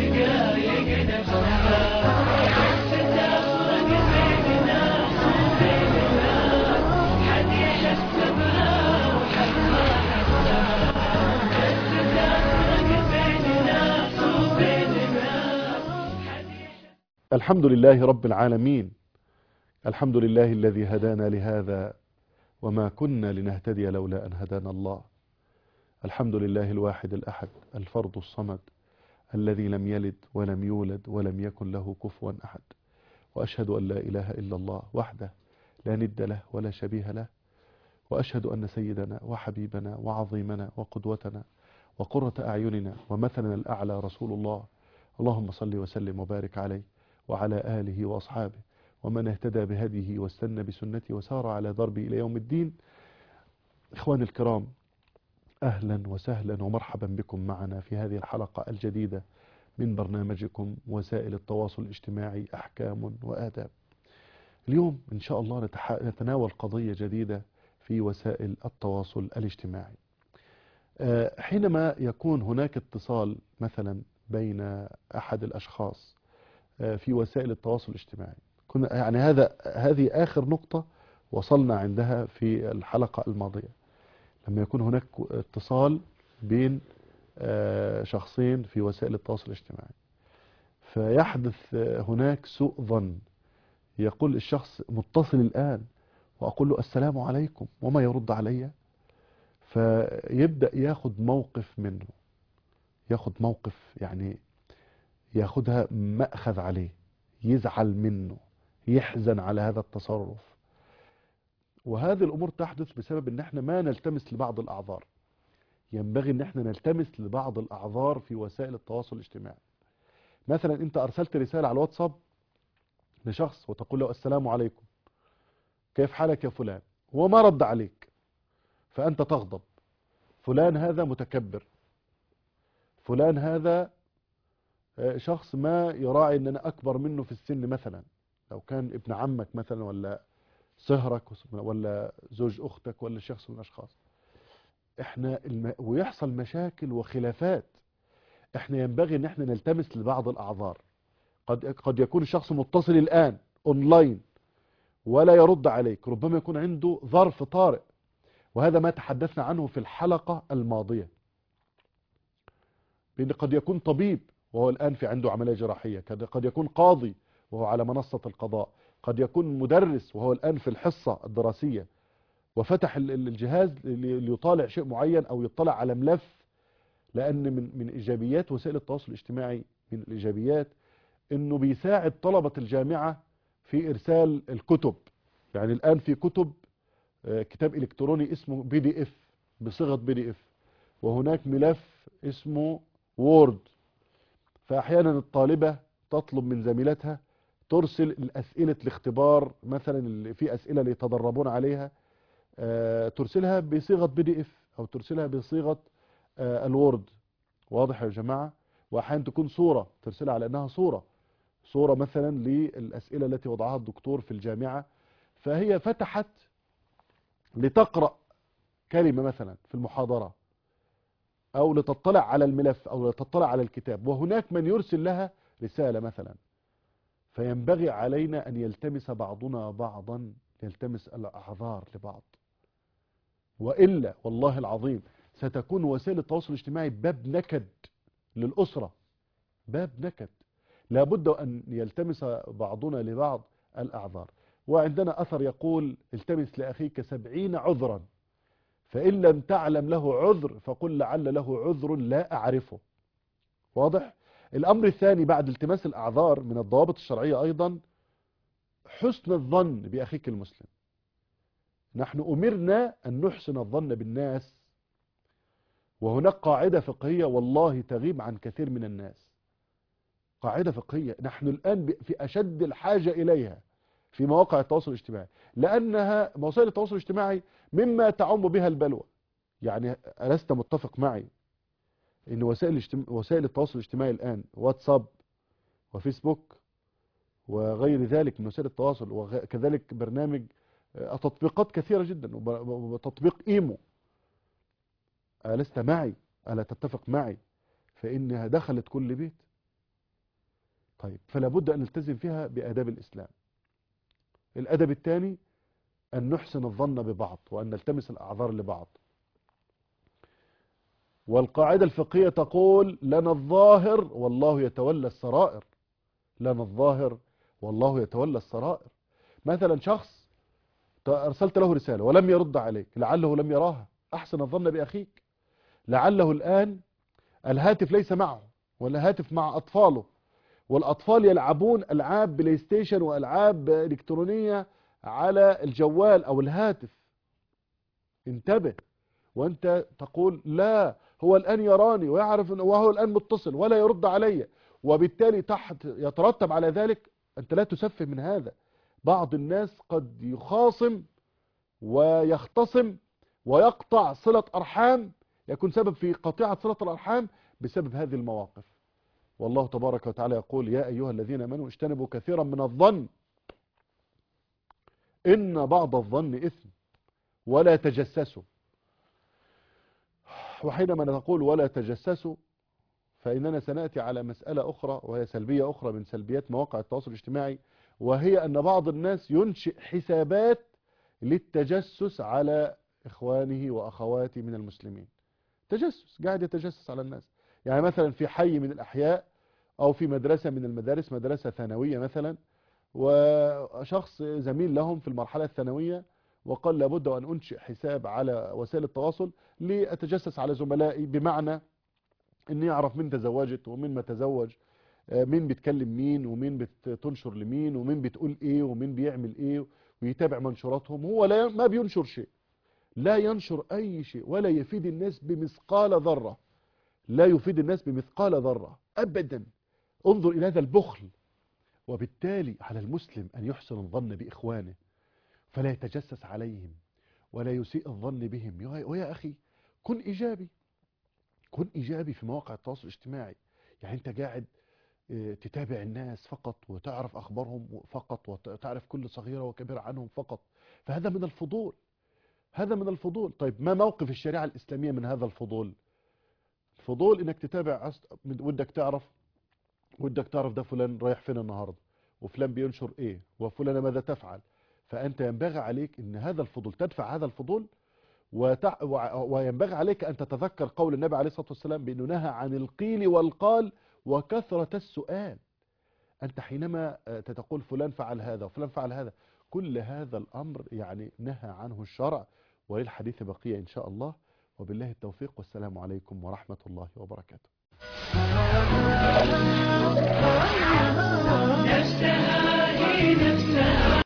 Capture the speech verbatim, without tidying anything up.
دقايق نفسها بس تفرق بيننا وبيننا، حد يحس بها وحد ما حسها، بس تفرق بيننا وبيننا، حد يحس. الحمد لله رب العالمين، الحمد لله الذي هدانا لهذا وما كنا لنهتدي لولا أن هدانا الله. الحمد لله الواحد الأحد الفرد الصمد الذي لم يلد ولم يولد ولم يكن له كفوا أحد، وأشهد أن لا إله إلا الله وحده لا ند له ولا شبيه له، وأشهد أن سيدنا وحبيبنا وعظيمنا وقدوتنا وقرة أعيننا ومثلنا الأعلى رسول الله. اللهم صل وسلم وبارك عليه وعلى آله وأصحابه ومن اهتدى بهديه واستنى بسنته وسار على دربه إلى يوم الدين. إخواني الكرام، أهلا وسهلا ومرحبا بكم معنا في هذه الحلقة الجديدة من برنامجكم وسائل التواصل الاجتماعي أحكام وآداب. اليوم إن شاء الله نتناول قضية جديدة في وسائل التواصل الاجتماعي. حينما يكون هناك اتصال مثلا بين أحد الأشخاص في وسائل التواصل الاجتماعي، كنا يعني هذا هذه آخر نقطة وصلنا عندها في الحلقة الماضية، لما يكون هناك اتصال بين شخصين في وسائل التواصل الاجتماعي فيحدث هناك سوء ظن، يقول الشخص متصل الآن وأقول له السلام عليكم وما يرد علي، فيبدأ ياخد موقف منه، ياخد موقف يعني ياخدها مأخذ عليه، يزعل منه، يحزن على هذا التصرف. وهذه الأمور تحدث بسبب ان احنا ما نلتمس لبعض الأعذار. ينبغي ان احنا نلتمس لبعض الأعذار في وسائل التواصل الاجتماعي. مثلا انت ارسلت رسالة على الواتساب لشخص وتقول له السلام عليكم كيف حالك يا فلان، هو ما رد عليك، فأنت تغضب. فلان هذا متكبر، فلان هذا شخص ما يراعي ان انا اكبر منه في السن، مثلا لو كان ابن عمك مثلا ولا صهرك ولا زوج اختك ولا شخص من الاشخاص. احنا الم... ويحصل مشاكل وخلافات. احنا ينبغي ان احنا نلتمس لبعض الاعذار. قد قد يكون الشخص متصل الان اونلاين ولا يرد عليك، ربما يكون عنده ظرف طارئ، وهذا ما تحدثنا عنه في الحلقة الماضية، بأن قد يكون طبيب وهو الآن في عنده عملية جراحية، قد يكون قاضي وهو على منصة القضاء، قد يكون مدرس وهو الآن في الحصة الدراسية وفتح الجهاز ليطالع شيء معين أو يطلع على ملف. لأن من من إيجابيات وسائل التواصل الاجتماعي، من الإيجابيات أنه بيساعد طلبة الجامعة في إرسال الكتب. يعني الآن في كتب، كتاب إلكتروني اسمه بي دي اف بصيغة بي دي اف، وهناك ملف اسمه وورد. فأحيانا الطالبة تطلب من زميلتها ترسل الأسئلة الاختبار، مثلا اللي في أسئلة اللي يتدربون عليها، ترسلها بصيغة بي دي اف أو ترسلها بصيغة الوورد. واضح يا جماعة؟ وأحيانا تكون صورة ترسلها على أنها صورة صورة مثلا للأسئلة التي وضعها الدكتور في الجامعة، فهي فتحت لتقرأ كلمة مثلا في المحاضرة أو لتطلع على الملف أو لتطلع على الكتاب، وهناك من يرسل لها رسالة مثلا. فينبغي علينا أن يلتمس بعضنا بعضا، يلتمس الأعذار لبعض، وإلا والله العظيم ستكون وسائل التواصل الاجتماعي باب نكد للأسرة، باب نكد. لابد أن يلتمس بعضنا لبعض الأعذار. وعندنا أثر يقول التمس لأخيك سبعين عذرا، فإن لم تعلم له عذر فقل لعل له عذر لا أعرفه. واضح؟ الأمر الثاني بعد التماس الأعذار من الضوابط الشرعية أيضا حسن الظن بأخيك المسلم. نحن أمرنا أن نحسن الظن بالناس، وهناك قاعدة فقهية والله تغيب عن كثير من الناس، قاعدة فقهية نحن الآن في أشد الحاجة إليها في مواقع التواصل الاجتماعي، لأنها وسائل التواصل الاجتماعي مما تعم بها البلوى. يعني ألست متفق معي ان وسائل الاجتماع وسائل التواصل الاجتماعي الآن واتساب وفيسبوك وغير ذلك من وسائل التواصل، وكذلك برنامج تطبيقات كثيرة جدا، وتطبيق ايمو، ألست معي؟ ألا تتفق معي؟ فإنها دخلت كل بيت، طيب فلا بد أن نلتزم فيها بآداب الإسلام. الأدب الثاني أن نحسن الظن ببعض وأن نلتمس الأعذار لبعض. والقاعدة الفقهية تقول لنا الظاهر والله يتولى السرائر. لنا الظاهر والله يتولى السرائر. مثلا شخص أرسلت له رسالة ولم يرد عليك، لعله لم يراها، أحسن الظن بأخيك. لعله الآن الهاتف ليس معه ولا هاتف مع أطفاله، والأطفال يلعبون ألعاب بلاي ستيشن وألعاب إلكترونية على الجوال أو الهاتف. انتبه. وأنت تقول لا هو الآن يراني ويعرف وهو الآن متصل ولا يرد علي، وبالتالي تحت يترتب على ذلك أنت لا تسفه من هذا. بعض الناس قد يخاصم ويختصم ويقطع صلة أرحام، يكون سبب في قطيعة صلة الأرحام بسبب هذه المواقف. والله تبارك وتعالى يقول يا أيها الذين آمنوا اجتنبوا كثيرا من الظن إن بعض الظن إثم ولا تجسسوا. وحينما نقول ولا تجسسوا فإننا سنأتي على مسألة أخرى وهي سلبية أخرى من سلبيات مواقع التواصل الاجتماعي، وهي أن بعض الناس ينشئ حسابات للتجسس على إخوانه وأخواته من المسلمين. تجسس، قاعد يتجسس على الناس. يعني مثلا في حي من الأحياء أو في مدرسة من المدارس، مدرسة ثانوية مثلا، وشخص زميل لهم في المرحلة الثانوية وقال لابد أن أنشئ حساب على وسائل التواصل لأتجسس على زملائي، بمعنى أن يعرف مين تزوجت ومين ما تزوج، مين بيتكلم مين ومين بتنشر لمين ومين بتقول ايه ومين بيعمل ايه، ويتابع منشوراتهم. هو لا ما بينشر شيء، لا ينشر اي شيء ولا يفيد الناس بمثقال ذرة، لا يفيد الناس بمثقال ذرة ابدا. انظر الى هذا البخل. وبالتالي على المسلم ان يحسن الظن باخوانه فلا يتجسس عليهم ولا يسيء الظن بهم. ويا اخي كن ايجابي، كن ايجابي في مواقع التواصل الاجتماعي. يعني انت قاعد تتابع الناس فقط وتعرف أخبارهم فقط وتعرف كل صغيرة وكبيرة عنهم فقط، فهذا من الفضول، هذا من الفضول. طيب ما موقف الشريعة الإسلامية من هذا الفضول؟ الفضول إنك تتابع، ودك تعرف ودك تعرف ده فلان رايح فين النهاردة وفلان بينشر إيه وفلان ماذا تفعل. فأنت ينبغي عليك إن هذا الفضول تدفع هذا الفضول، وتع... وينبغي عليك أن تتذكر قول النبي عليه الصلاة والسلام بأنه نهى عن القيل والقال وكثرة السؤال. أنت حينما تقول فلان فعل هذا وفلان فعل هذا، كل هذا الأمر يعني نهى عنه الشرع. وللحديث بقية إن شاء الله، وبالله التوفيق، والسلام عليكم ورحمة الله وبركاته.